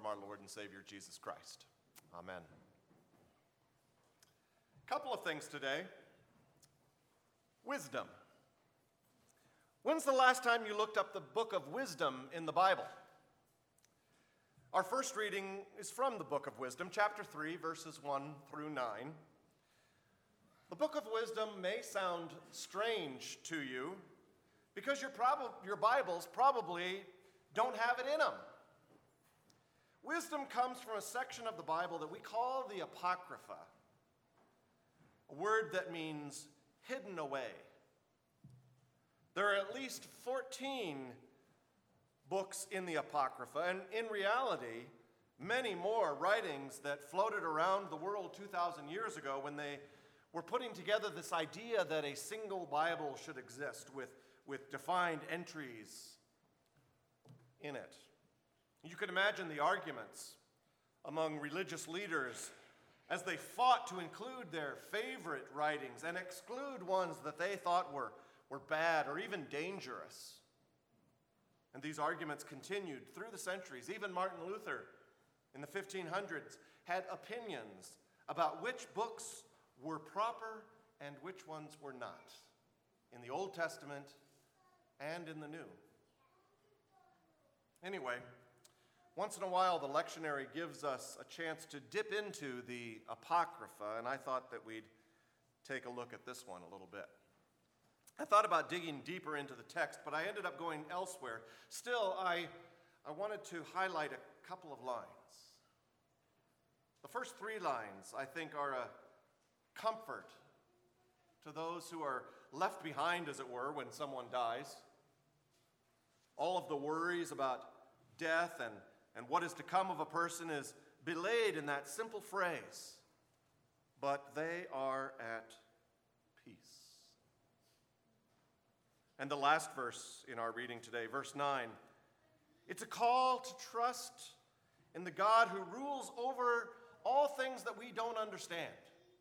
from our Lord and Savior Jesus Christ. Amen. A couple of things today. Wisdom. When's the last time you looked up the book of wisdom in the Bible? Our first reading is from the book of wisdom, chapter 3, verses 1 through 9. The book of wisdom may sound strange to you because your Bibles probably don't have it in them. Wisdom comes from a section of the Bible that we call the Apocrypha, a word that means hidden away. There are at least 14 books in the Apocrypha, and in reality, many more writings that floated around the world 2,000 years ago when they were putting together this idea that a single Bible should exist with defined entries in it. You can imagine the arguments among religious leaders as they fought to include their favorite writings and exclude ones that they thought were bad or even dangerous. And these arguments continued through the centuries. Even Martin Luther in the 1500s had opinions about which books were proper and which ones were not, in the Old Testament and in the New. Anyway, once in a while the lectionary gives us a chance to dip into the Apocrypha, and I thought that we'd take a look at this one a little bit. I thought about digging deeper into the text, but I ended up going elsewhere. Still, I wanted to highlight a couple of lines. The first 3 lines, I think, are a comfort to those who are left behind, as it were, when someone dies. All of the worries about death and what is to come of a person is belayed in that simple phrase, but they are at peace. And the last verse in our reading today, verse 9, it's a call to trust in the God who rules over all things that we don't understand.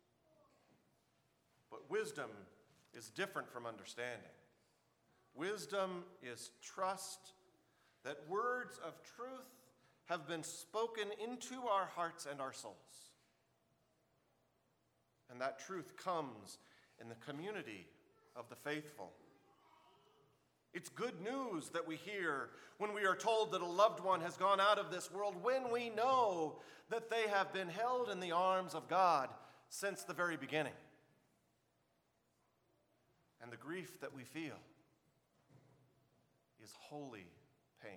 But wisdom is different from understanding. Wisdom is trust that words of truth have been spoken into our hearts and our souls. And that truth comes in the community of the faithful. It's good news that we hear when we are told that a loved one has gone out of this world, when we know that they have been held in the arms of God since the very beginning. And the grief that we feel is holy pain.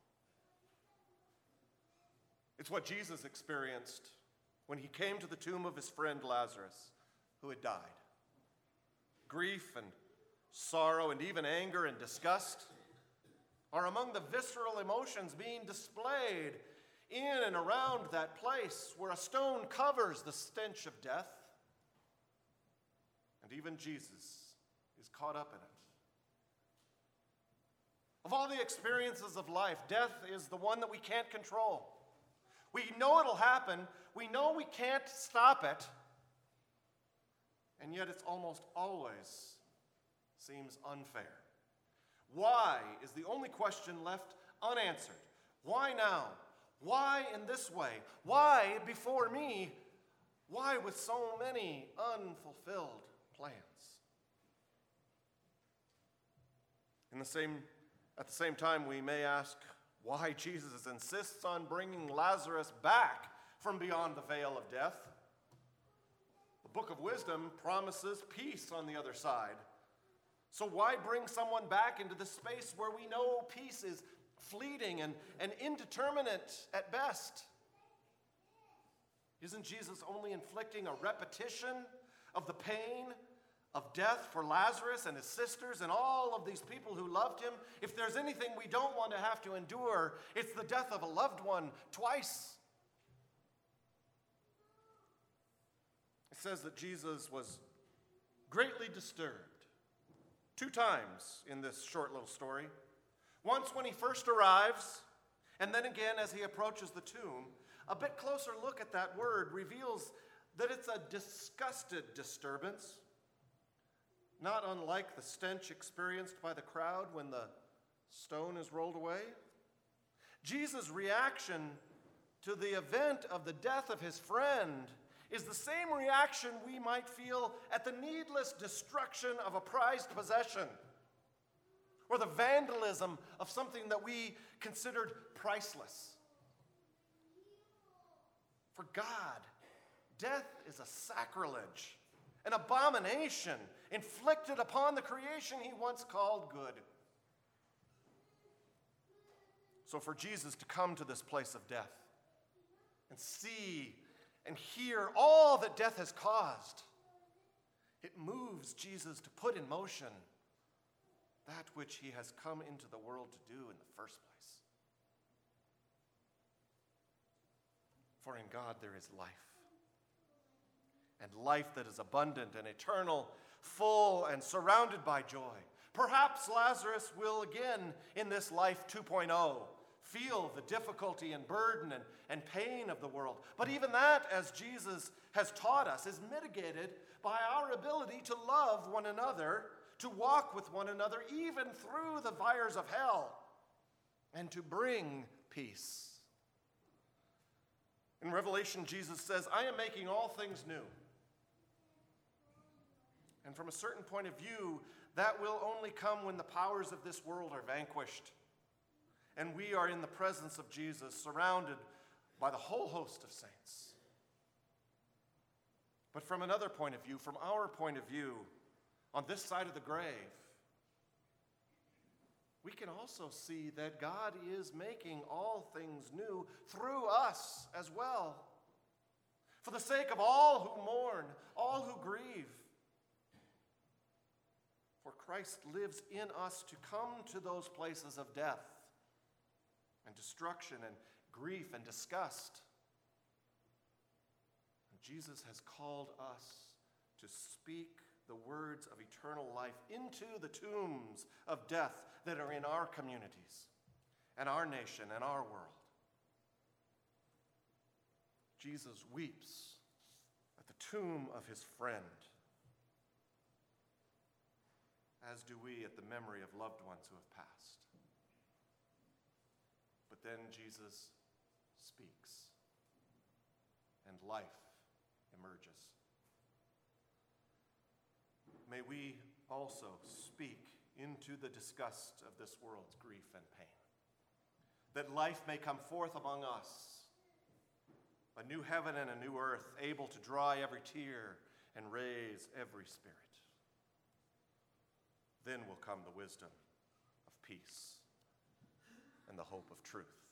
It's what Jesus experienced when he came to the tomb of his friend Lazarus, who had died. Grief and sorrow and even anger and disgust are among the visceral emotions being displayed in and around that place where a stone covers the stench of death. And even Jesus is caught up in it. Of all the experiences of life, death is the one that we can't control. We know it'll happen. We know we can't stop it. And yet it's almost always seems unfair. Why is the only question left unanswered? Why now? Why in this way? Why before me? Why with so many unfulfilled plans? At the same time, we may ask why Jesus insists on bringing Lazarus back from beyond the veil of death. The book of wisdom promises peace on the other side. So why bring someone back into the space where we know peace is fleeting and indeterminate at best? Isn't Jesus only inflicting a repetition of the pain of death for Lazarus and his sisters and all of these people who loved him? If there's anything we don't want to have to endure, it's the death of a loved one twice. It says that Jesus was greatly disturbed 2 times in this short little story. Once when he first arrives, and then again as he approaches the tomb. A bit closer look at that word reveals that it's a disgusted disturbance, not unlike the stench experienced by the crowd when the stone is rolled away. Jesus' reaction to the event of the death of his friend is the same reaction we might feel at the needless destruction of a prized possession, or the vandalism of something that we considered priceless. For God, death is a sacrilege, an abomination inflicted upon the creation he once called good. So for Jesus to come to this place of death and see and hear all that death has caused, it moves Jesus to put in motion that which he has come into the world to do in the first place. For in God there is life, and life that is abundant and eternal, full and surrounded by joy. Perhaps Lazarus will again, in this life 2.0, feel the difficulty and burden and pain of the world. But even that, as Jesus has taught us, is mitigated by our ability to love one another, to walk with one another, even through the fires of hell, and to bring peace. In Revelation, Jesus says, I am making all things new. And from a certain point of view, that will only come when the powers of this world are vanquished, and we are in the presence of Jesus, surrounded by the whole host of saints. But from another point of view, from our point of view, on this side of the grave, we can also see that God is making all things new through us as well, for the sake of all who mourn, all who grieve. For Christ lives in us to come to those places of death and destruction and grief and disgust. And Jesus has called us to speak the words of eternal life into the tombs of death that are in our communities and our nation and our world. Jesus weeps at the tomb of his friend, as do we at the memory of loved ones who have passed. But then Jesus speaks, and life emerges. May we also speak into the disgust of this world's grief and pain, that life may come forth among us, a new heaven and a new earth, able to dry every tear and raise every spirit. Then will come the wisdom of peace and the hope of truth.